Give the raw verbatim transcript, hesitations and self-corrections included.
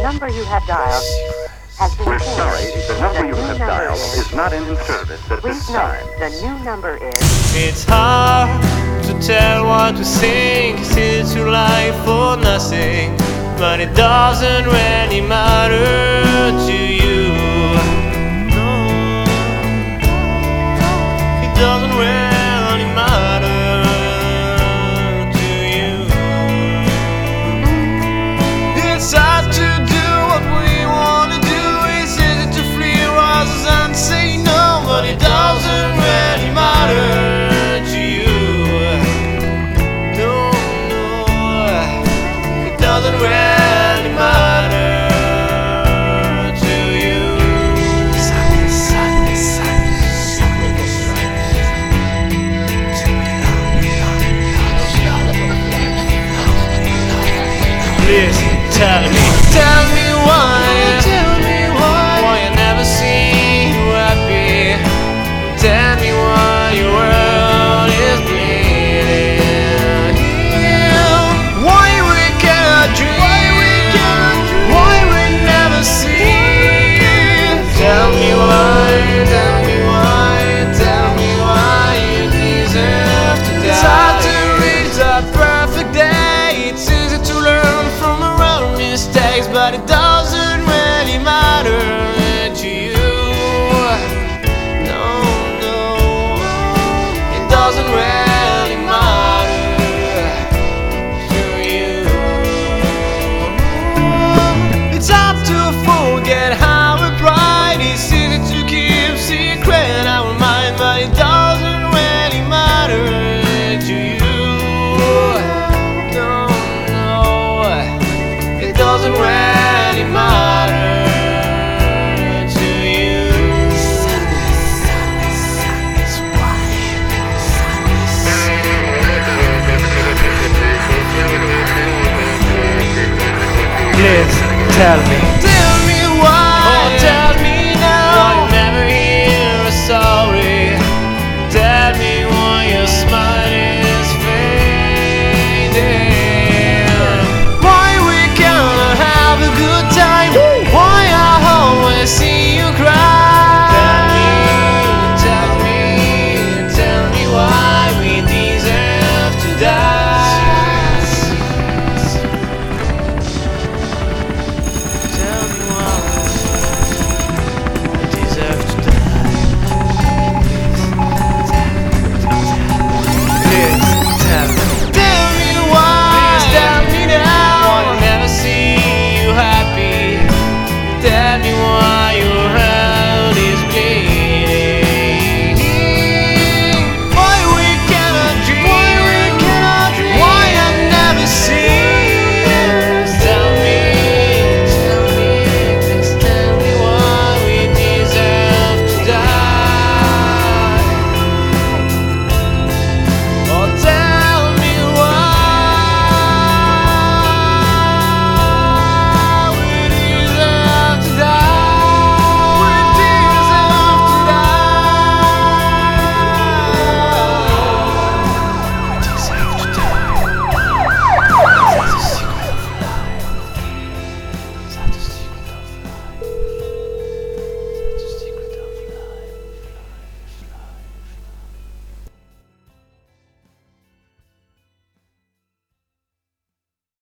number you have dialed has been We're changed. sorry, the number The you new have number dialed is- is not in service at this Please time. note, the new number is... It's hard to tell what to think, it's to lie for nothing, but it doesn't really matter to you. No, it doesn't really matter to you. It's hard to do what we want to do, it's easy to flee roses and say no, but it doesn't really matter to you. No, no, it doesn't really matter to you. Please tell me, tell me why, tell me why, why I never see you happy. Tell me why your world is bleeding. Why we cannot dream, why we never see. Tell me why, tell me why, tell me why you deserve to die. It's hard to reach that perfect day, it's easy to learn from our own mistakes, but it doesn't really matter to you. No, no, it doesn't really matter to you. It's hard to forget how we pride, it's easy to keep secret in our mind, but it doesn't really matter to you. No, no, it doesn't really matter to you. Please tell me.